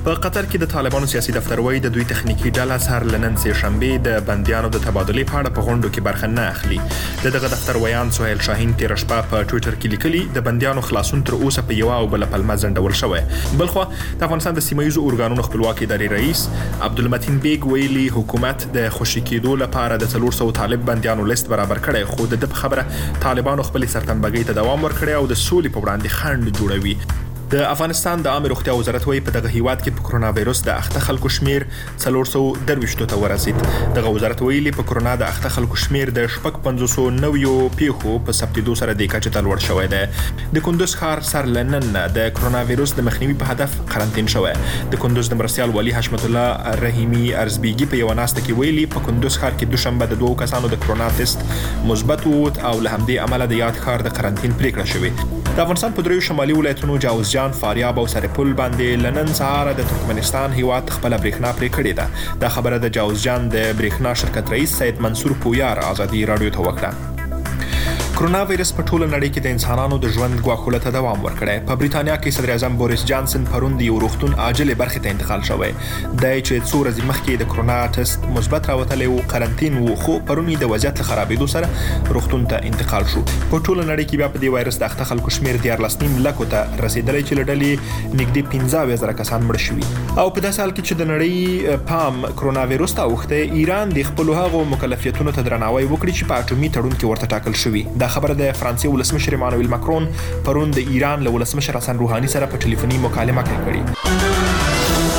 په قطر کې د طالبانو سیاسي دفتر وایي د دوی تخنیکی ډله سهار لنن سه شنبه د بندیانو د تبادلې په اړه په غونډو کې برخه نه اخلي. دغه دفتر ویان سهیل شاهین تیر شپه په ټوئیټر کې لیکلي د بندیانو خلاصون تر اوسه په یو او بل پلمه ځنډول شوی. بلخو د افغانستان د سیمایي ارګانونو خپلواکي ادارې رئیس عبدالمتین بیگ ویلي حکومت د خوشی کېدو لپاره د 400 طالب بندیانو لیست برابر کړي، خو د خبره طالبانو خپل سرتنبګۍ ته دوام ورکړي او د سولې په وړاندې خنډ جوړوي. د افغانستان د عامه روغتیا وزارت وایي په دغه هیواد کې په کرونا وایروس د اخته خلکو شمیر 422 ته ورسید. دغه وزارت ویلي په کرونا د اخته خلکو شمیر د 590 پیښو په ثبتېدو سره د کچې ته لوړ شوی دی. د کندوز ښار سر لنن د کرونا وایروس د مخنیوي په هدف قرنطین شوی. د کندوز د مرستیال والی حشمت الله رحیمی ارزبیګي په یو ناسته کې ویلي په کندوز ښار کې دوشنبه د 2 کسانو د کرونا ټیسټ مثبت ووت او له همدې امله د یاد ښار د قرنطین پریکړه شوې. د افغانستان په دریو شمالي ولایتونو جاوزجان، فاریاب او سرپل باندې لنن سهار د ترکمنستان هیواد خپل برېښنا پرې کړې ده. دا خبره د جاوزجان د برېښنا شرکت رئیس سید منصور پویار ازادي رادیو ته وکړه. کرونا وایرس په ټوله نړۍ کې د انسانانو د ژوند ګواښولو ته دوام ورکړی. په بریتانیا کې صدر اعظم بوریس جانسن پرون د یو روغتون عاجلې برخې ته انتقال شوی دی چې څو ورځې مخکې د کرونا ټیسټ مثبت راوتلی و، قرنطین و، خو پرون د وضعیت له خرابېدو سره روغتون ته انتقال شو. په ټوله نړۍ کې بیا په دې وایرس د اخته خلکو شمیر 14.5 لکو ته رسیدلی چې له ډلې نږدې 15,000 کسان مړه شوي. او په داسې حال کې چې د نړۍ پام کرونا وایروس ته اوښتی، ایران د خپلو هغو مکلفیتونو ته درناوی وکړي چې په اټومي تړون کې ورته ټاکل شوي. دا خبره د فرانسې ولسمشر ایمانوئل ماکرون پرون د ایران له ولسمشر حسن روحاني سره په ټلیفوني مکالمه کې کړې.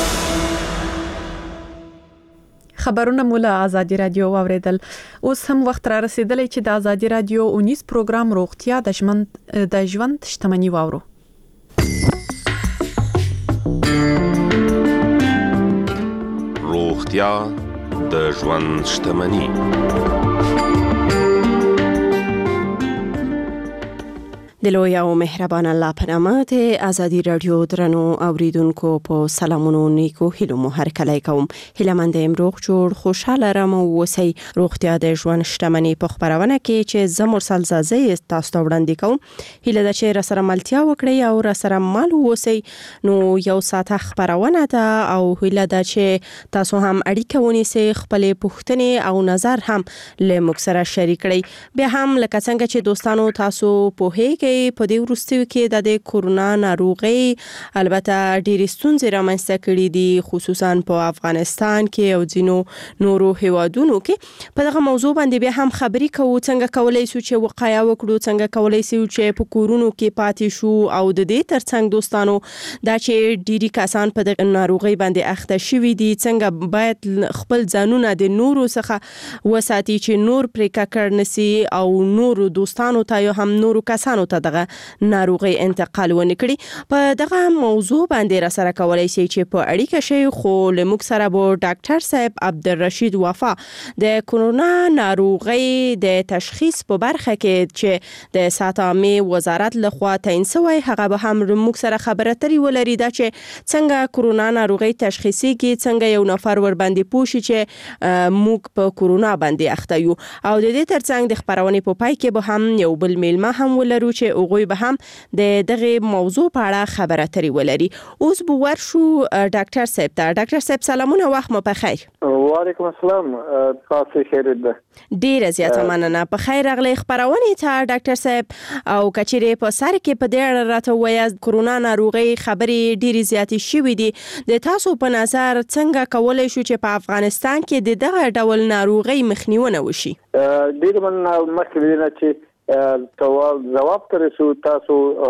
خبرونه مولا آزادی رادیو واوریدل. اوس هم وخت را رسیدلی چې د آزادی رادیو 19 پروګرام روغتیا د ژوند شتمني واورو. روغتیا د ژوند شتمني. د لوی او مهربان الله په نامه د آزادی رادیو درنو اوریدونکو په سلامونو نیکو هیلو مو هرکلی کوم. هیلمند امروغ جوړ خوشاله رم اوسئ. روغتیا د ژوند شتمني په خبرونه کې چې زه مرسل زازی تاسو ته وړاندې کوم. هیله ده چې را سره ملتیا وکړئ او را سره مل اوسئ. نو یو ساعت خبرونه ده او هیله ده چې تاسو هم اړیکه ونیسئ، خپل پوښتنې او نظر هم له موږ سره شریک کړئ. بیا هم لکه څنګه چې دوستانو تاسو پوهیږئ په دې وروستیو کې د کرونا ناروغي البته ډېرې ستونزې رامنځته کړې دي، خصوصا په افغانستان کې او ځینو نورو هیوادونو کې. په دغه موضوع باندې بیا هم خبرې کوو، څنګه کولای شو چې وقایه وکړو، څنګه کولای شو چې په کورونو کې پاتې شو او د دې ترڅنګ دوستانو دا چې ډېری کسان په دغه ناروغي باندې اخته شوي دي، څنګه باید خپل ځانونه د نورو څخه وساتي چې نور پرې ککړ نشي او نورو دوستانو ته یا هم نورو کسانو ته دغه ناروغي انتقال ونه کړي. په دغه موضوع باندې را سره کولای شي چې په اړیکه شي، خو لموږ سره به ډاکټر صاحب عبدالرشید وفا د کرونا ناروغي د تشخیص په برخه کې چې د ساتامې وزارت لخوا تعین شوی، هغه به هم موږ سره خبره ترې ولري دا چې څنګه کرونا ناروغي تشخیصي کې څنګه یو نفر ور باندې پوښي چې موږ په کرونا باندې اخته یو. او د دې ترڅنګ د خبرونې په پای کې به هم یو بل میلمه هم ولرو چې هغوی به هم د دغه موضوع په اړه خبره ترې ولري. اوس به ورشو ډاکټر صاحب ته. ډاکټر صاحب سلامونه، وخت مو په خیر. وعلیکم السلام. تاسو خیر ده؟ ډیره زیاته مننه. په خیر راغلی خبرونه ته ډاکټر صاحب. او کچېره په سر کې په دې اړه راته وایي کرونا ناروغي خبرې ډیره زیاتې شوې دي. د تاسو په نظر څنګه کولای شو چې په افغانستان کې دغه ډول ناروغي مخنیونه وشي؟ ډیره مننه. مخکې نه چې سوال جواب ترسو تاسو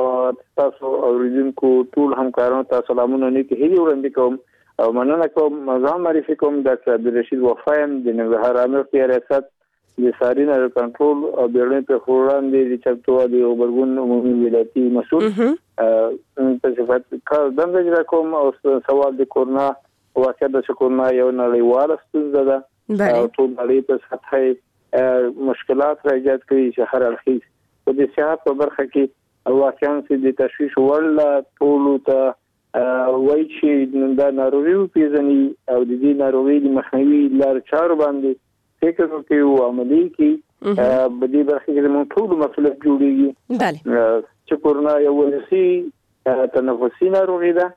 اوریدونکو ټول همکارانو ته سلامونه نیکه هیلې وړاندې کوم او مننه کوم. ځان معرفي کوم ډاکټر عبدالرشید وفا یم د ننګرهار امنیتي ریاست د سارین کنټرول او بیړنۍ په وړاندې د چمتووالي او غبرګون عمومي ولایتي مسؤل په صفت کار دنده کوم. او سوال د کرونا واقع د کرونا یو نړیواله ستونزه ده او ټول نړۍ په سطحه مشکلات را ایجاد کړي چې هر اړخیز په دې صحت په برخه کې واقعاً چې د تشویش وړ ټول ته وایي چې دا ناروغي پیژني او د دې ناروغي د مخنیوي لار چارو باندې فکر وکړي او عملي کړي. په دې برخه کې موږ ټول مسؤلیت جوړیږي چې کرونا یو ورسي تنفسي ناروغي ده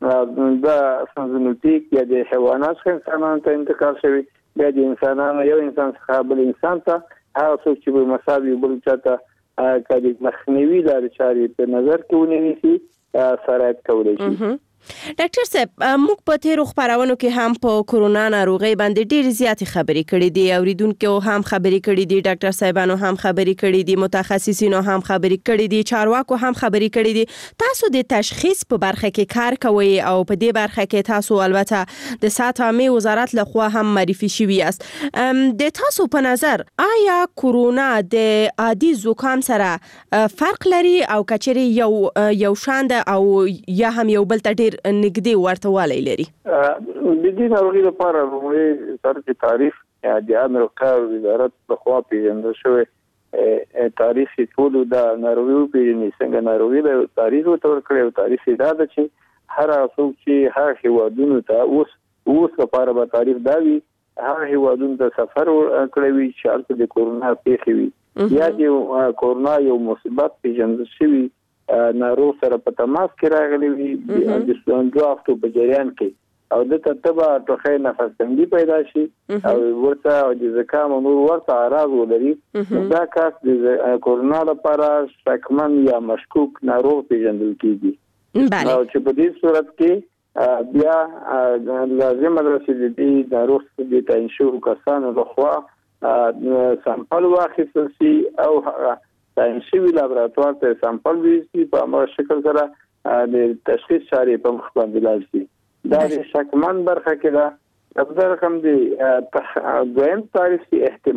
د سنزنوتیک یا د حیوانات څخه انسانانو ته انتقال شوی بیا د انسانانو یو انسان څخه بل انسان ته هغه څوک چې په مساوي بل چاته کله مخنیوي لري چې په نظر کې ونیسي سرایت کولای شي. ډاکټر صاحب موږ په تیرو خبرونو کې هم په کورونا ناروغي باندې ډېر زیات خبرې کړې دي اوریدونکو هم خبرې کړې دي ډاکټر صاحبانو هم خبرې کړې دي متخصصینو هم خبرې کړې دي چارواکو هم خبرې کړې دي تاسو د تشخیص په برخه کې کار کوئ او په دې برخه کې تاسو البته د صحت عامه وزارت لخوا هم معرفي شوی است د تاسو په نظر آیا کورونا د عادي زکام سره فرق لري او کچري یو شاند او یا هم یو بل ډېر نږدې ورته والی لري؟ د دې ناروغي لپاره لومړی سره چې تعریف د امریکا وزارت لخوا پیژندل شوی تعریف ټول د ناروغي پیژني څنګه ناروغي د تعریف ورکړي او تعریف دا ده چې هر څوک چې هر هیوادونو ته اوس لپاره به تعریف داوي هر هیوادونو ته سفر کړی چې هلته د کورونا پیښې وي یا د کورونا یو مصیبت پیژندل شوی ناروغ سره په تماس کې راغلي وي د ستونزو افتو په جریان کې او د تتبع ټوخی نفس تنګي پیدا شي او ورته د زکام نور ورته اعراض ولري دا کس د کورونا لپاره شکمن یا مشکوک ناروغ پیژندل کیږي. او چې په دې صورت کې بیا لازم ده چې د ناروغ د تعین شوو کسانو لخوا سامپل واخیستل شي او ساينسي لابراتوار ته سامپل ویسي په امر شکل سره د تشخیص چارې په مخ باندې لاړ شي دا د شکمن برخه کې دا د رقم دی دویم تعریف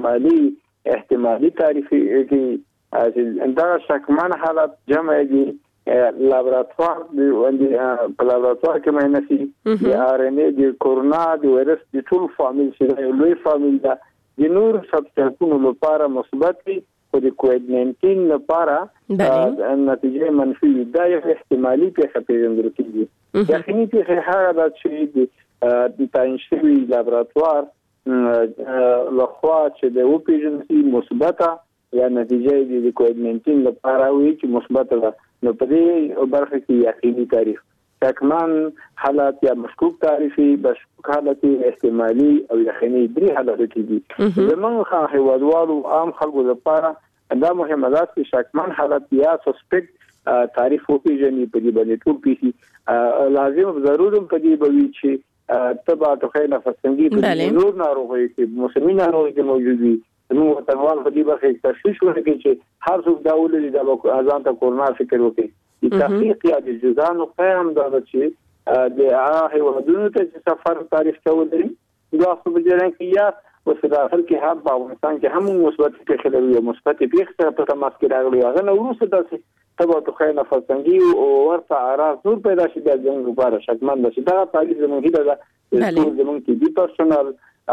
احتمالي تعریف کې دا شکمن حالت جمع دي لابراتوار په لابراتوار کې مې نشي د ار ان اي د کورونا د وایرس د ټول فامیل چې لوی فامیل دا د نور سبسټنسونو لپاره مثبت وي خو د کووید 19 لپاره نتیجه منفي دا یو احتمالي پیښه پیژندل کیږي. یقیني پیښه هغه ده چې د تعین شوی لابراتوار لخوا چې د او پیژندل مثبته یا نتیجه د کووید 19 لپاره وي چې مثبته ده نو په دې برخه کې یقیني تعریف شکمن حالت یا مشکوک تعریفي مشکوک حالت احتمالي او یقیني درې حالت کېږي. زموږ هیوادوالو عام خلکو لپاره دا مهمه ده چې شکمن حالت یا سسپیکټ تعریف وپیژني په دې باندې ټول پیسي لازم ضروري په دې بوي چې تبع ټوخی نفس تنګي په نور ناروغي کې مسلمان ناروغي کې موجود وي نو تنوال په دې برخه کې تشخیص ورکړي چې هر څوک دا ولري د ځان ته کورونا فکر وکړي. تحقیق یا د جزانو قیام دا چې د هیوادونو ته چې سفر تعریف کول دي دا خو په جریان کې یا په داخل کې هم په افغانستان کې هم مثبت پیښې لري مثبت پیښې سره په تماس کې راغلي هغه نو وروسته داسې تبع ټوخی نفس تنګي او ورته اعراض نور پیدا شي د ځنګ لپاره شکمن ده چې دا تعریف زموږ هیله ده زموږ کې دي پرسونل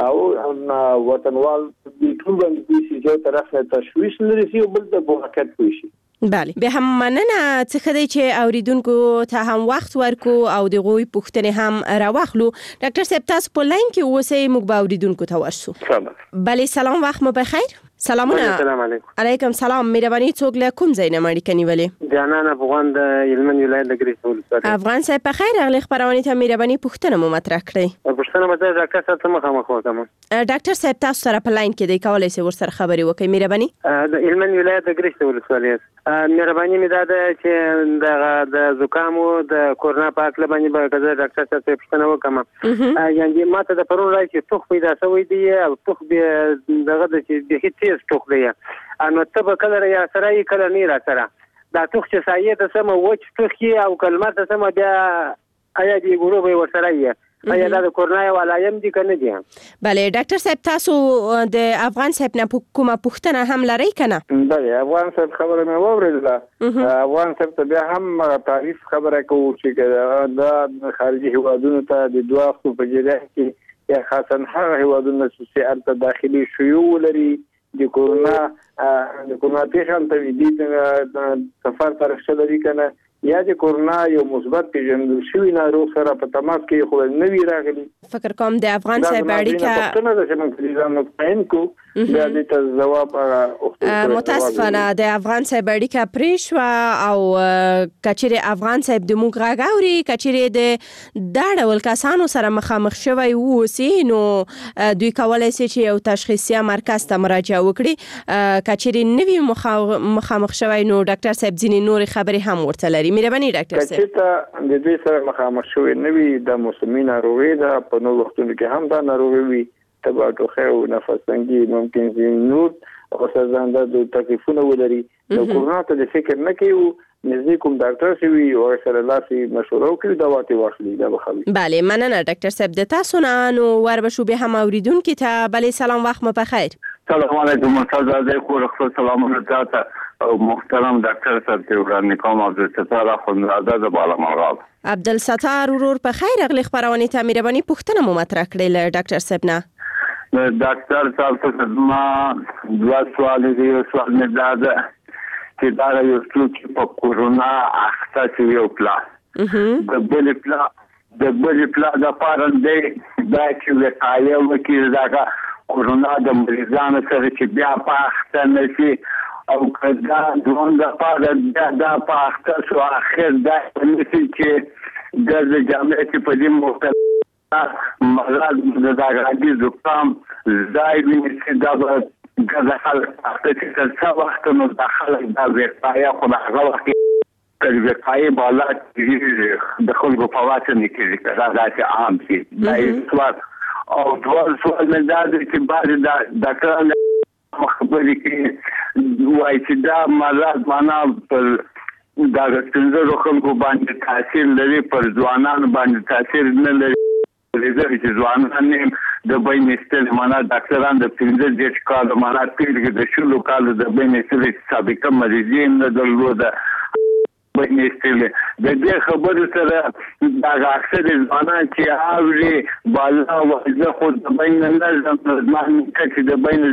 او وطنوال د ټول باندې چې یو طرف نه تشویش لري او بل د بوکت کوي. بله به هم مننه څخه دی چې اوریدونکو ته هم وخت ورکو او د غوي پوښتنې هم راوخلو. ډاکټر صاحب تاسو په لاین کې اوسئ موږ به اوریدونکو ته ورسو. بله سلام وخت مو بخیر. سلامونه. السلام علیکم. علیکم سلام. مهرباني څوک له کوم ځای نه مړی کنيولې؟ جانان افغان د هلمند ولایت د ګریس ولسوالۍ. افغان صاحب په خیر اغلی خبرونه ته مهرباني پوښتنه مو مطرح کړئ. پوښتنه مته ډاکټر صاحب ته مخامخ وکم. ډاکټر صاحب تاسو سره په لاین کې دی کولای شئ ورسره خبرې وکړئ مهرباني. د هلمند ولایت د ګریس ولسوالۍ مهرباني مې ده چې د زکام او د کورونا په اړه باندې به ډاکټر صاحب ته پوښتنه وکم. یعنی ماته د پرون راځي چې توخ پیدا شوی دی او توخ به دغه د چې هیڅ تیز توخ دی انو ته به کله یا سره کله نه را سره دا توخ چې سایه ته سم وچ توخي او کلمه ته سم بیا آیا دی ګورو به ورسره یې آیا دا کورونا ولایم دي کنه دي؟ بله ډاکټر صاحب تاسو د افغان صاحب نه کومه پوښتنه هم لرئ کنه؟ بله افغان صاحب خبره مې واورېدله. افغان صاحب ته بیا هم تعریف خبره کوو چې دا خارجي هیوادونو ته د دوه هفتو په جریان کې یا خاصا هغه هیوادونه چې هلته داخلي شیوع لري د کورونا پیښه ته دي سفر ترخه لري کنه یا د کورونا یو مثبت پیژندل شوی ناروغ سره په تماس کې خو نه وی راغلی. فکر کوم د افغان صاحب اړیکه څنګه ده چې موږ ځان مطمئن کو بیا دې ته جواب متاسفانه د افغان صاحب اړیکه پریښوا او کچېره افغان صاحب د موږ غاوري کچېره د ډول کسانو سره مخامخ شوی ووسی نو دوی کولای شي چې یو تشخیصي مرکز ته مراجعه وکړي کچېره نوی مخامخ شوی نو ډاکټر صاحب ځینې نور خبرې هم ورته لري. مهرباني ډاکټر صاحب. کچېره د دې سره مخامخ شوی نوی د موسمي ناروغي ده په نو وختونو کې هم دا ناروغي وي تبع ټوخه او نفس تنګي ممکن نور او سزانده د تکلیفونه ولري نو کورونا ته د فکر نه کیو نزدیک کوم ډاکټر شوی او سره لاسي مشوره وکړي دا واټي واخلي دا بخوي. بله مننه ډاکټر صاحب د تاسو نه نو ور بشو به هم اوریدونکو ته بله سلام وخت مو بخیر. سلام علیکم استاد خو سلام علیکم او محترم ډاکټر صاحب ته وړاندې کوم عبدالستار اخوندزاده د بالامغال. عبدالستار ورور په خیر اغلی خبرونه ته مهرباني پوښتنه مو مطرح کړل ډاکټر صاحب نه. ډاکټر صاحب ته ما دوه سوال دي. سوال مې دا ده چې دا یو څوک په کورونا اخته شوی او پلا د بل پلا د پارندې دا چې وقایه وکړي دا کورونا د مریضانو سره چې بیا په اخته نشي او کدا دوه د پاره دا په اخته شو اخر دا نشي چې د جامعې په دې موقع مراد د داګاډي زکام زای ویني دا د خلک په څه وخت نو د خلک دا وقایه خو هغه وخت د وقایه بالا د خلکو په واسطه نه کېږي دا چې عام شي دا یو او ډول سوال مې دا چې بعد دا ډاکټر خبرې کوي وایي چې دا مراد معنا پر دا څنګه خلکو باندې تاثیر لري پر ځوانانو باندې تاثیر نه لري لري چې ځوانان د بین استل معنا ډاکټران د 15 کال معنا تیر د شلو کال د بین استل سابقه مریضي نه درلوده بین استل د دې خبرو سره دا اکثر ځوانان چې اوري بالا وځه خو د بین نه ځمان چې د بین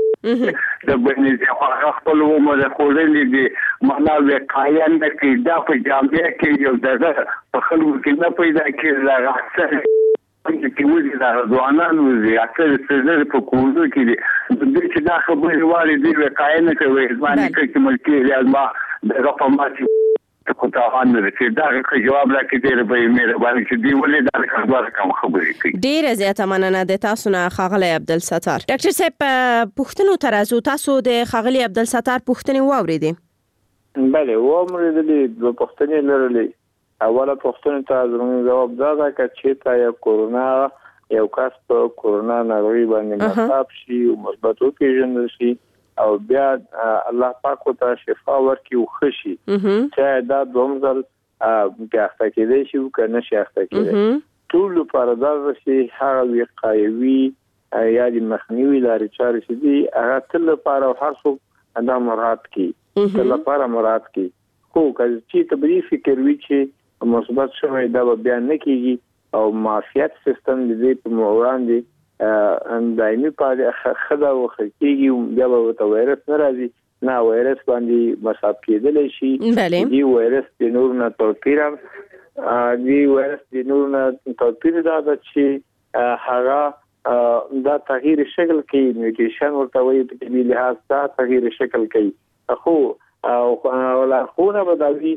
د بین هغه خپل عمر خورلې دي معنا وقایه نه کوي دا په جامعه کې یو دغه په خلکو کې نه پیدا کېږي دا اکثر چې وځي دا ځوانان وځي اکثر څه په کوزو کې دي د دې چې دا خبرې واري دي وقایه نه کوي ځواني کې ملکي ریاضما د رقماتي کو ته ان چې دا جواب راکړي ډېر به مهرباني چې دی ولې دا خبره کوم خبرې کوي. ډېر زیاته مننه د تاسو نه خاغلی عبدالستار. ډاکټر صاحب پوښتنو ترازو تاسو د خاغلی عبدالستار پوښتنې واوریدې؟ بله واوریدلې د پوښتنې لرلې. اوله پوښتنه ته زموږ جواب دا ده چې تا یا کورونا یو کس په کورونا ناروغي باندې مصاب شي او مثبت وپیژندل شي او بیا الله پاک ته شفا ورکړي او خشي چې دا دوم ځل بیا اخته کېدای شي او کنه شي اخته کېدای ټول لپاره دا چې هغه وقایوي یا د مخنیوي لارې چارې چې دي هغه تل لپاره هر څوک دا مراد کی تل لپاره مراد کی خو کله چې تبرې فکر وی چې مثبت شوی دا بیا نه کیږي او معافیت سیستم دې په وړاندې دایمي پاره خدا وخکیږي بیا به ته وایرس نه راځي نه وایرس باندې مصاب کېدل شي دی وایرس د نور نه توپیر دا چې هغه دا تغییر شکل کوي میوټیشن ورته وایي په دې لحاظ دا تغییر شکل کوي خو او لا خونه بدوي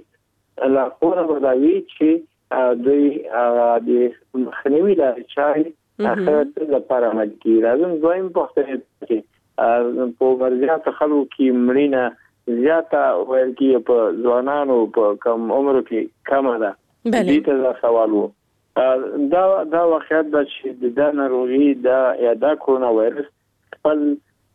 چې دوی د مخنیوي لارې چارې اخرت لپاره عمل کوي. راځم دویم پوښتنه کې په مرزيات خلکو کې مړینه زیاته ویل کې په ځوانانو په کم عمر کې کم ده. دې ته سوال وو دا واقعیت ده چې د ناروغي دا کورونا وایرس خپل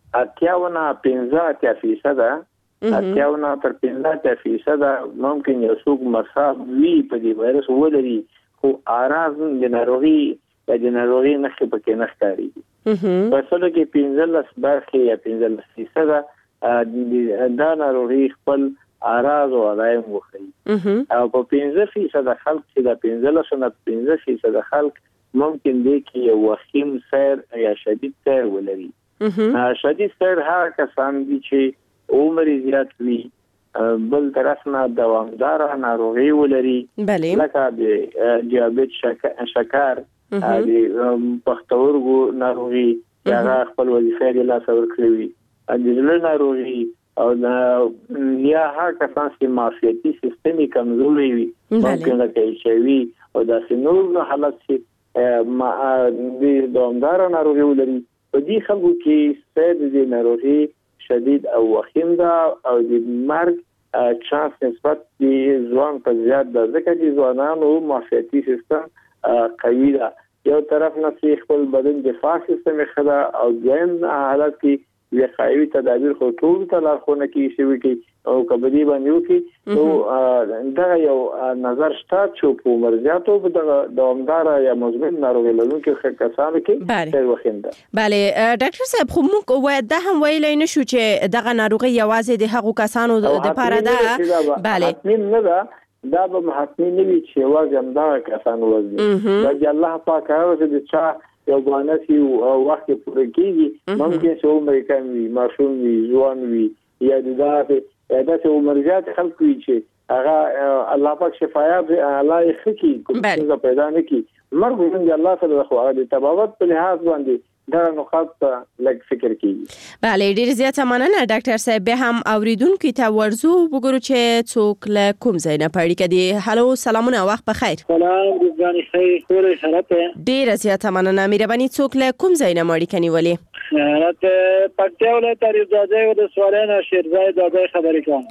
85% اتیاونه تر 15% ممکن یو څوک مصاب وي په دې وایرس ولري خو اراز د ناروغي نه پکې نه ښکاري. په څلو کې 15% یا 15% دا ناروغي خپل اراز او علائم وخی او په 15% خلک چې دا 15% خلک ممکن دي کې یو وخیم سیر یا شدید سیر ولري. شدید سیر هغه کسان دي چې عمر زیات وي بل طرف نه دوامدار ناروغي ولري لکه د دیابت شکر د پښتورګو ناروغي هغه خپل وظیفه د لاس ورکړي وي د زړه ناروغي او یا هغه کسان چې معافیتي سیستم کمزوري وي ممکن ده چې وي او د سنور حالت چې د دوامدار ناروغي ولري په دې خلکو کې سید د ناروغي شدید او وخیم ده او د مرګ چانس نسبت د ځوان په زیات ده ځکه چې ځوانانو معافیتي سیستم قوي ده یو طرف نه خپل بدن دفاع سیستم خدا او دویم حالت کې وقایوي تدابیر خو ټول ته لارښوونه کوي چې او کبدي باندې وکي نو دا یو نظر شته چې په مرزياتو په دوامدار یا مزمن ناروغي لرونکو کسانو کې ډېر وخینده. بله ډاکټر صاحب خو موږ وایو دا هم ویلای نشو چې دغه ناروغي یوازې د هغو کسانو لپاره ده. بله نه ده دا به محتمی نه وي چې واځم دا کسانو وځي دا الله پاک هغه د چا یو باندې او وخت پوره کیږي ممکن چې عمر کم وي ماشوم وي ځوان وي یا د داسې عمرجات خلک وي چې هغه الله پاک شفایاب الله یې خکې کوم څه پیدا نه کی مرګ څنګه الله سره خو هغه د تباوت په لحاظ باندې دا نقاط لږ فکر کیږي. بله ډیر زیاته مننه ډاکټر صاحب به هم اوریدونکو ته ورزو وګورو چې څوک له کوم ځای نه پړی کدي. هالو سلامونه وخت بخیر. سلام رضوان خیر خیر حالت ډیر زیاته مننه مهرباني څوک له کوم ځای نه مړی کني ولی حالت پټیو له تاریخ دادای د سوالانه شیرزای دادای خبرې کوم.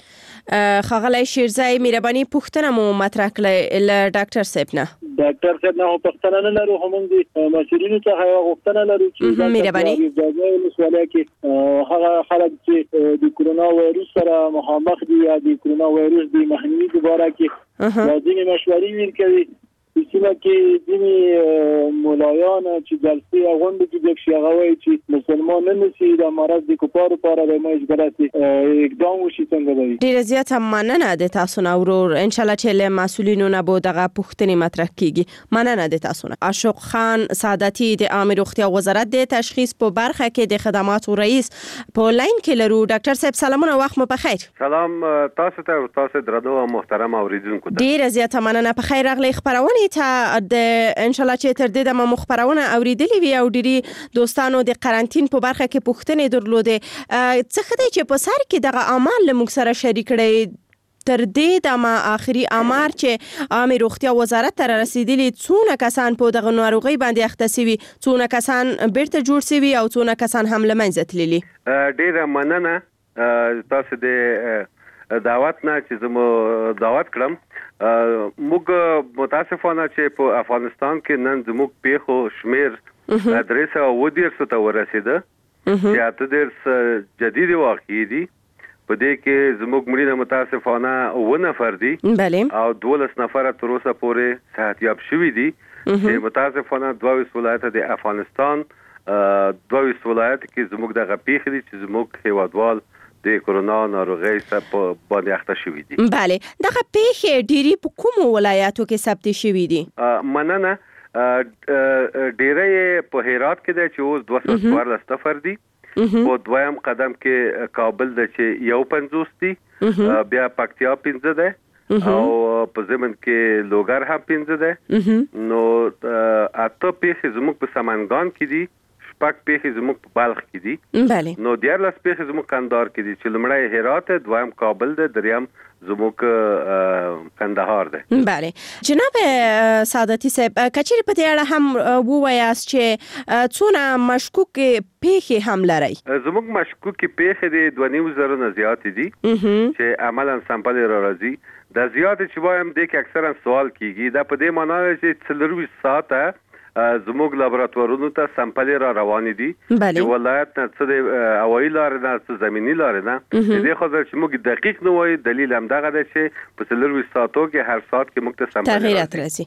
خغلی شیرزای مهرباني پوښتنه مو مطرح کړه له ډاکټر صاحب نه. ډاکټر صاحب نه پوښتنه نه لرو هم د مسؤلینو څخه غوښتنه لرو چې مهرباني د سوالیا کې هغه خلک چې د کورونا وایروس سره مخامخ دي یا د کورونا وایروس د مخنیوي لپاره کې لازمي مشورې ورکوي چې کې دیني مولایان چې جلسې غونډه کې د شیغوي چې مسلمان نه نشي د مرض د کوپارو لپاره د مجبوراتي اقدام وشي څنګه دی. ډیر زیاته مننه د تاسو نو ورور ان شاء الله چې له مسؤلینو نه به دغه پوښتنې مطرح کیږي. مننه د تاسو نه. اشوق خان سعادتي د عامه روغتیا وزارت د تشخیص په برخه کې د خدماتو رئیس په لاین کې لرو. ډاکټر صاحب سلامونه وخت مو بخیر. سلام تاسو ته تاسو درنو او محترم اوریدونکو ته ډیر زیاته مننه په خیر راغلی خبرونه ته د ان شاء الله چې تر دې د مخبرونه اوریدلې وي او ډيري دوستانو د قرنټین په برخه کې پوښتنې درلودې څه خدای چې په سر کې دغه اعمال له موږ سره شریک کړي تر دې د اخري امر چې عامه روغتیا وزارت ته رسیدلی څونه کسان په دغه ناروغي باندې اخته سوي څونه کسان بیرته جوړ سوي او څونه کسان هم لمنځه تللي. ډیره مننه تاسو د دعوت نه چې زمو دعوت کړم. موږ متاسفانه چې په افغانستان کې نن زموږ پیښو شمیر 310 ته ورسیده چې اته د جدید واقعي دي په دې کې زموږ مړي متاسفانه 9 نفر دي او 12 نفر تر اوسه پورې صحتياب شوي دي چې متاسفانه 22 ولایت د افغانستان 22 ولایت کې زموږ دغه پیښې دي چې زموږ هیوادوال د کورونا ناروغي سره باندې اخته شوي دي. بله دغه پیښې ډيري په کوم ولایتو کې ثبت شوي دي؟ مننه ډیره په هرات کې د چې اوس 214 نفر دي په دویم قدم کې کابل د چې 150 دي بیا پکتیا 15 ده او په زمن کې لوګر هم 15 ده نو اته پیښې زموږ په سمنګان کې دي پاک پیښې زموږ په بلخ کې دي. بله نو 14 پیښې زموږ کندهار کې دي چې لمړی هرات دویم کابل ده دریم زموږ کندهار ده. بله جناب سعادتي صاحب کچېر په دې اړه هم ووایاست چې څونه مشکوک پیښې هم لري؟ زموږ مشکوک پیښې دي 2.5 نه زیات دي چې عملاً سامپل را راځي. د زیات چې وایم د کې اکثرا سوال کیږي دا په دې معنی چې 24 ساعته زموږ لابراتوارونو ته سامپل را روان دي چې ولایت نه څه د هوایي لارې نه څه زمینی لارې نه دې خو چې موږ دقیق نه وایي دلیل هم دغه دی چې په 24 ساعتو کې هر ساعت کې موږ ته سامپل تغیرات راځي.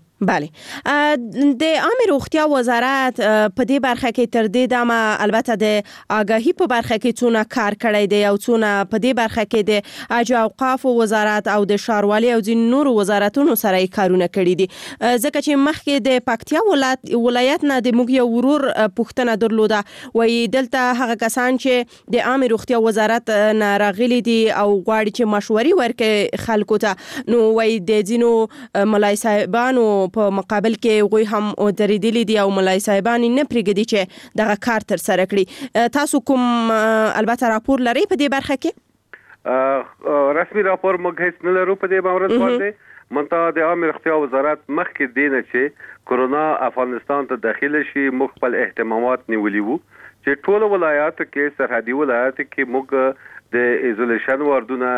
بله د عامه روغتیا وزارت په دې برخه کې تر دې دمه البته د آگاهی په برخه کې څونه کار کړی دی او څونه په دې برخه کې د اجر اوقاف وزارت او د ښاروالۍ او د نورو وزارتونو سره کارونه کړی دي ځکه چې مخکې د پکتیا ولایت ولایت نه د موږ یو ورور پوښتنه درلوده وای دلته هغه کسان چې د عامه روغتیا وزارت نه راغلي دي او غواړي چې مشورې ورکړي خلکو ته نو وای د ځینو ملای صاحبانو په مقابل کې غوي هم درېدلي دي او ملای صاحبان نه پرېږدي چې دغه کار تر سره کړي. تاسو کوم البته راپور لري په دې برخه کې؟ رسمي راپور موږ هیڅ نه لرو په دې مورد باندې. منتها د عامه روغتیا وزارت مخکې دینه چې کورونا افغانستان ته داخله شي موږ خپل اهتمامات نیولي وو چې ټول ولایاتو کې سرحدي ولایاتو کې موږ د ایزولیشن واردونه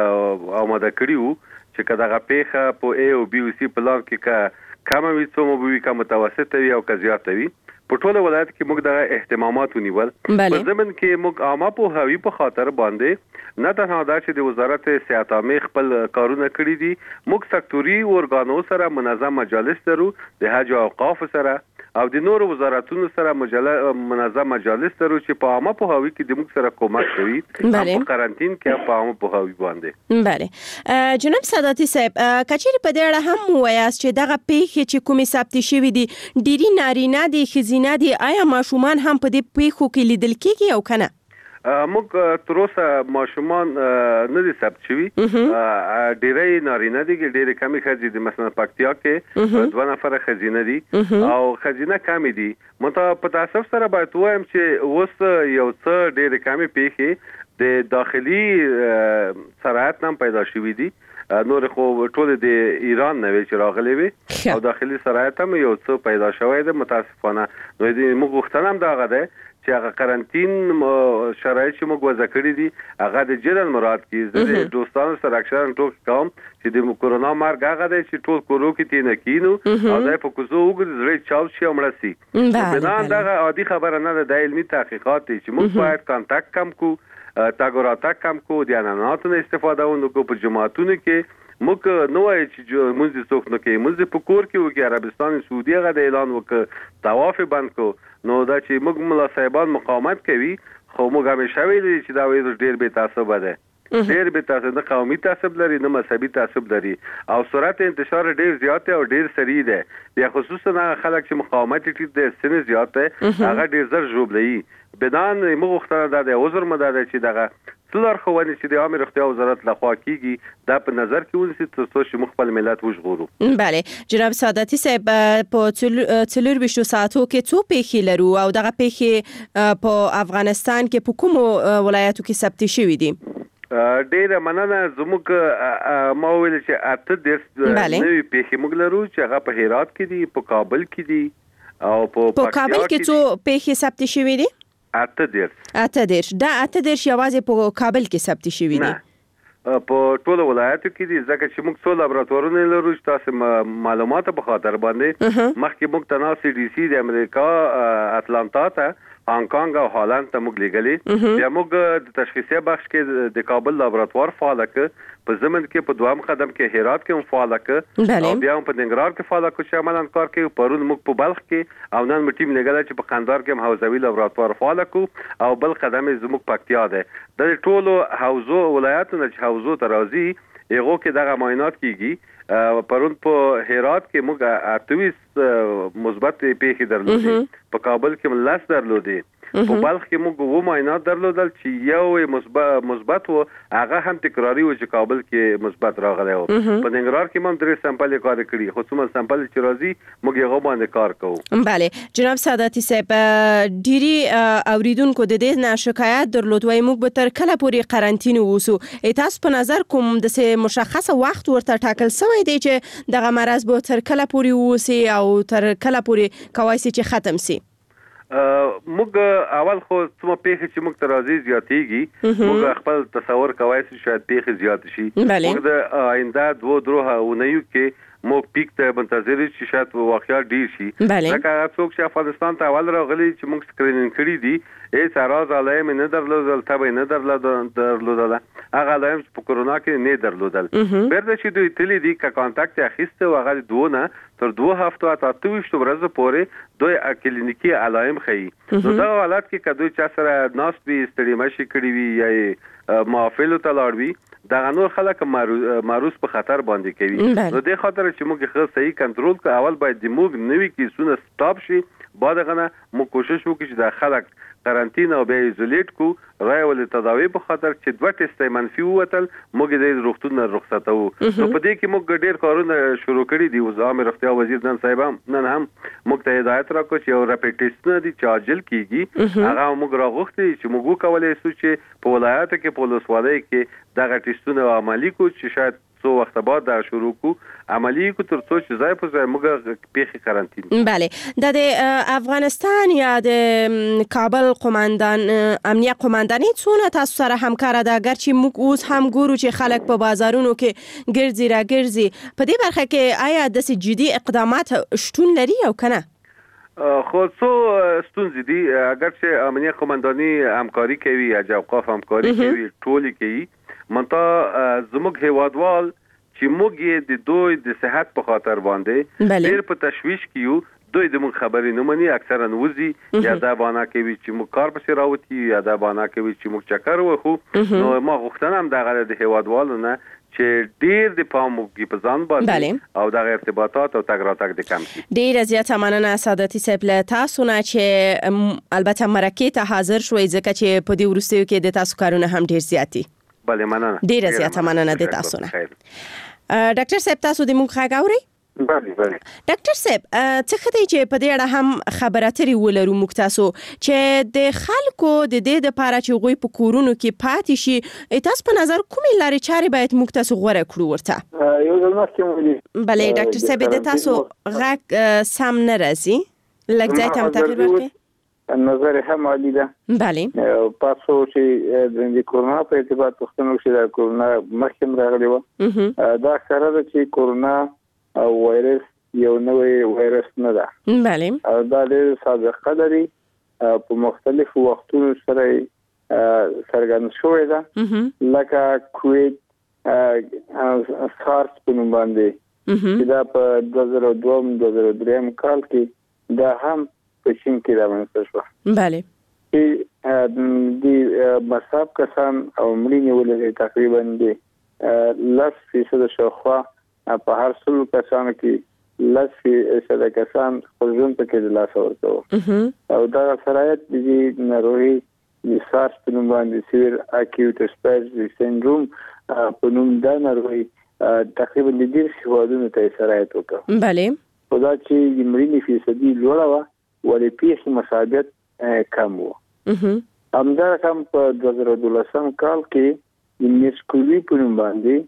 آماده کړی وو چې کداغه پیخه په A او B او C پلان کې کم وي څومره وي که متوسط وي او که زیات وي په ټول ولایت کې موږ د اهتمامات ونیول. په ضمن کې موږ عامه پوهاوی په خاطر باندې نه تنها دا چې د وزارت صحت عامه خپل کارونه کړی دي موږ سکتوري اورګانو سره منظم مجالس لرو د حج او اوقاف سره او د نورو وزارتونو سره منظم مجالس لرو چې په عامه پوهاوی کې د موږ سره کومک کوي په قرنټین کې په عامه پوهاوی باندې. بله جناب ساداتي صاحب کچېرې په دې اړه هم وایاست چې دغه پیښې چې کومې ثبت شوې دي ډېری نارینه دي ښځینه دي آیا ماشومان هم په دې پیښو کې لیدل کېږي او کنه؟ موږ تر اوسه ماشومان نه دي ثبت شوي ډېری نارینه دي ډېرې کمې ښځې دي مثلا پکتیا کې 2 نفره ښځینه دي او ښځینه کمې دي. منتها په تاسف سره باید وایم چې اوس یو څه ډېرې کمې پیښې د داخلي سرحد هم پیدا شوي دي نور خو ټول د ایران نه چې راغلي وي او داخلي سرحد هم یو څه پیدا شوی دی متاسفانه. نو د موږ غوښتنه هم دغه ده چې هغه قرنټین شرایط چې موږ وضع کړی دي هغه د جدن مراد کې د دوستانو سره اکثرا ټول کوم چې د کورونا مرګ هغه دی چې ټول کورو کې تینه کینو او دای په کوزو وګړي چاو شي امړ سي. بنان دغه عادي خبره نه ده د علمي تحقیقات چې موږ باید کانټاکټ کم کو تاګوراتک کم کو د اناناتو استفاده ونکو په جماعتونو کې موږ نو وایي چې موږ څوک نه کوي موږ په کور کې وګي عربستان سعودي غا د اعلان وک طواف بند کو نو دا چې موږ ملا صاحبان مقاومت کوي خو موږ همیشه ویلي چې دا وایي ډېر به تعصب ده ډېر به تعصب نه قومي تعصب لري نه مذهبي تعصب لري او سرعت انتشار ډېر زیات او ډېر سریع ده بیا خصوصا خلک چې مقاومت کوي د سن زیات ده هغه ډېر زر جوړلې بدان موږ وختره د عذر مدد چې دغه څلور خواني چې د عامه روغتیا وزارت لخوا کیږي دا په نظر کې ونیسي ترڅو چې خپل ملت وژغورو. بله جناب ساداتي صاحب په 24 ساعتو کې څو پیښې لرو او دغه پیښې په افغانستان کې په کومو ولایتو کې ثبت شوې دي؟ ډېر مننه زموږ ما ویل چې 8 نوې پیښې موږ لرو چې هغه په هرات کې دي په کابل کې دي او په کابل کې څو پیښې ثبت شوې دي؟ 8 دا 8 یوازې په کابل کې ثبت شوي دي په ټول ولایتو کې دي ځکه چې موږ څو لابراتوارونه لرو چې تاسو معلومات په خاطر باندې مخکې موږ تناسي CDC د امریکا اتلانتا ته هانګ کانګ او هالند ته موږ لګلې بیا موږ د تشخیصي بخش کې د کابل لابراتوار فعال کړ په زمند کې په دوام قدم کې هرات کې هم فعال کړ او بیا هم په ننګرهار کې فعال کړ چې عملاً کار کوي پرون موږ په بلخ کې او نن ټیم لګل چې په قندهار کې هم حوزوي لابراتوار فعال کړ او بل قدم زموږ پکتیا ده د ټولو حوزو ولایتونو چې حوزو ترازی یغو کې دغه معاینات کیږي پرون په هرات کې موږ 28 مثبت پیښې درلودې په کابل کې 10 درلودې په بلخ کې موږ و معاینات درلودل چې یو مثبت و هغه هم تکراری و چې کابل کې مثبت راغلی و په ننګرهار کې هم 3 سامپل کار کړی خو څومره سامپل چې راځي موږ یې باندې کار کوو. بله جناب ساداتي صاحب ډيري اوریدونکو د دې نه شکایت درلود وای موږ به تر کله پورې قرنټین ووسو تاسو په نظر کوم د مشخصه وخت ورته ټاکل شوی دی چې دغه مرز به تر کله پورې ووسي او تر کله پورې کوي چې ختم سي؟ موږ اول خو څومره پیښې چې موږ ترازی زیاتېږي موږ خپل تصور کوي چې شاید پیښې زیات شي موږ د آینده 2-3 اونیو کې موږ پیک ته منتظر چې شاید واقعا ډیر شي ځکه څوک چې افغانستان ته اول راغلي چې موږ سکرینینګ کړی دي اعتراض علایم نه درلودل تبه نه درلودل هغه علایم په کورونا کې نه درلودل بیرته چې دوی تللی دي کا کانټاکټ اخیسته او هغه دوه تر 2 هفتو ته 28 ورځې پورې دوی کلینیکی علایم خي نو دا حالت کې کدوې چا سره ناس به ستړي مشي کړی وي یا معافلو ته لاړوي دا نور خلک ماروس په خطر باندې کوي نو د خاطر چې موږ خپل صحیح کنټرول کو اول باید د موږ نوې کیسونه سټاپ شي بعد غنه موږ کوشش وکړو چې د خلک قرنطینه او به ایزولیټ کو غوړ ول تداوی په خاطر چې دوه ټیسټ منفي وتل موږ د روغتون رخصتو نو په دې کې موږ ډېر کارونه شروع کړي دي وزارت روغتیا وزیر نن صاحب نن هم موږ ته هدایت راکړ چې یو ریپیډ ټیسټ نه دي چې عاجل کیږي هغه موږ راغوښتي چې موږ کولای شو چې په ولایت کې په ولسوالۍ کې دغه ټیسټونه عملي کو چې شاید څو وخت بعد دا شروع کو عملی کو تر څو چې ځای په ځای موږ پیخي قرنطین بله د افغانستان یا د کابل قوماندان امنیه قومانداني څونه تاسو سره همکار ده اگرچې موږ اوس هم ګورو چې خلک په بازارونو کې ګرځي را ګرځي په دې برخه کې آیا د جدي اقدامات شتون لري او کنه خو څو ستونزې دي اگرچې امنیه قومانداني همکاري کوي یا اوقاف همکاري کوي ټولي کوي منطقه زموږ هیوادوال چې موږ یې د دوی د صحت په خاطر باندې ډېر په تشویش کیو دوی د موږ خبرې نه مني اکثرا وزي یا دا باندې کوي چې موږ کار پسې راوتی یا دا باندې کوي چې موږ چکر وخو نو ما غوښتنه هم دغه د هیوادوالو نه چې ډېر د پاموږي په ځان باندې او د ارتباطات او تګ راتګ د کم کی ډېر زیاته مننه سعادتي صاحب له تاسو نه چې البته مرکه ته حاضر شوي ځکه چې په دې ورستیو کې د تاسو کارونه هم ډېر زیاتی بله مننه ډیره زیاته مننه د تاسو نه ډاکټر صاحب تاسو د موږ غږ اورئ بله ډاکټر صاحب څه خدای چې په دې اړه هم خبره اترې ولرو موږ تاسو چې د خلکو د دې لپاره چې غوي په کورونو کې پاتې شي تاسو په نظر کومې لارې چارې باید موږ تاسو غوړه کړو ورته یو ځل مخکې ولې بله ډاکټر صاحب د تاسو غږ سم نه راځي لږ ځای ته تغیر ورکړئ نظر هم عالی ده بله پاسو چې د کورونا په ارتباط پوښتنه وشي د کورونا مخکې راغلی و دا ښکاره ده چې کورونا وایرس یو نوې وایرس نه ده بله او دا د سابقه لري په مختلفو وختونو سره څرګند شوی ده لکه کووید سارس په نوم باندې چې دا په 2002-2003 کال کې دا هم په چین کې رامنځته شو بله د مصاب کسان او مړینې ولې تقریبا د 10% شاوخوا په هر 100 کسانو کې 10% کسان خپل ژوند کې د لاس ورکوي او دا سرایت د ناروغي د سارس په نوم باندې سیویر اکیوټ اسپیرز سندروم په نوم دا ناروغي تقریبا د ډیر هیوادونو ته سرایت وکړه بله په دا چې د مړینې فیصدي لوړه و ولې پیښې مصابت کم وو همدارنګه هم په 2012 کال کې د میرسکووي په نوم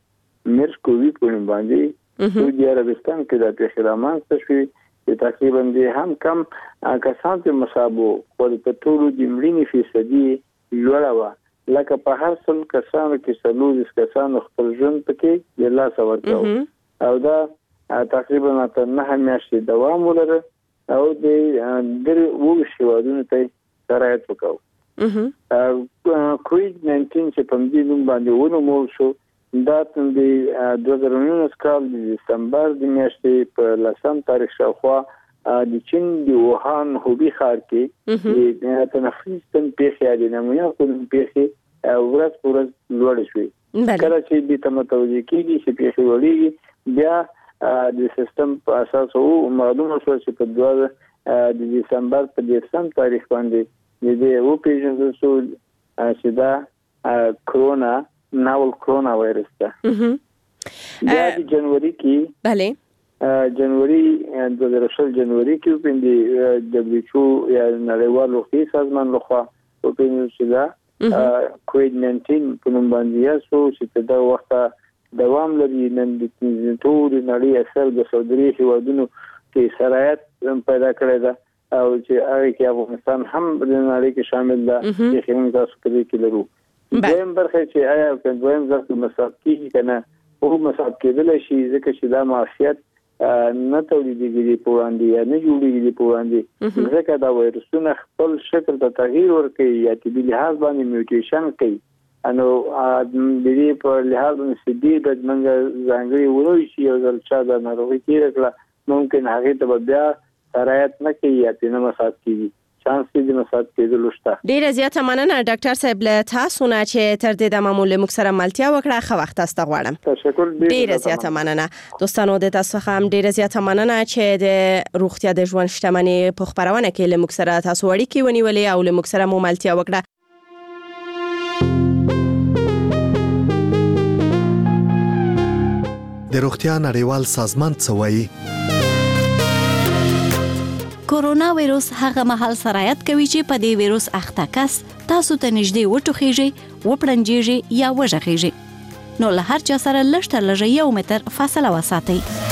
باندې سعودي عربستان کې د پیښې رامنځته شوې چې تقریبا د هم کم کسان ته مصابو خو په ټولو د مړینې فیصدي لوړه و لکه په هر 100 کسانو کې 40 کسان خپل ژوند پکې د لاس ورکوي او دا تقریبا تر 9 میاشتې دوام ولري او د وو شوادونو ته سرایت وکاو کووید-19 چې په دې نوم باندې ونومول شو دا د 2019 کال د دسمبر د میاشتې په 10 تاریخ شاوخوا د چین د ووهان هوبي ښار کې د تنفسي ستونزې پیښې د نمونه کوم پیښې ورځ پر ورځ لوړ شوې کله چې د تمتوجي کېږي چې پیښې وړي بیا د سیستم په اساس او معلومه شو چې په 2 دسمبر په 10 تاریخ باندې د یو پیژندل شو چې دا کرونا ناول کرونا وایرس ده د جنوري کې بله جنوري 2020 جنوري کې په WHO یا نړیوال روغتیا سازمان لخوا په پیژندل شو دا کووید-19 په نوم باندې یاسو چې دا وخت دوام لري نن د ټول نړۍ اکثر د سعودي هیوادونو کې سرایت پیدا کړی ده او چې هغه کې افغانستان هم د نړۍ کې شامل ده چې خلک تاسو کې لرو دویم برخه چې آیا په دویم ځکه مصاب کیږي کنه او مصاب کېدل شي ځکه چې دا معافیت نه تولیدېږي په وړاندې یا نه جوړېږي په وړاندې ځکه دا وایرسونه خپل شکل ته تغییر ورکوي یا طبي لحاظ باندې میوټیشن کوي انو د دې په لحاظ باندې د منګه ځانګړي وروي شي او ځل د ناروغي کېږي ممکن هغه ته بیا سرایت نه کوي یا تنه مصاب کیږي چانس د مساعد کېدلو شته. ډیره زیاته مننه ډاکټر صاحب له تاسو نه چې تر دې د معمول موږ سره ملتیا وکړه. خو وخت تاسو غواړم. تشکر. ډیره زیاته مننه دوستانو. د تاسو هم ډیره زیاته مننه چې د روغتیا د ژوند شتمنۍ په خبرونه کې له موږ سره تاسو اړیکې ونیولې او له موږ سره مو ملتیا وکړه. د روغتیا نړیوال سازمان څه وایي؟ کورونا وایروس هغه مهال سرایت کوي چې په دې وایروس اخته کس تاسو ته نږدې وټوخیږي، وپړنجیږي یا وژغیږي. نو له هر چا سره لږ تر لږه 1 متر فاصله وساتئ.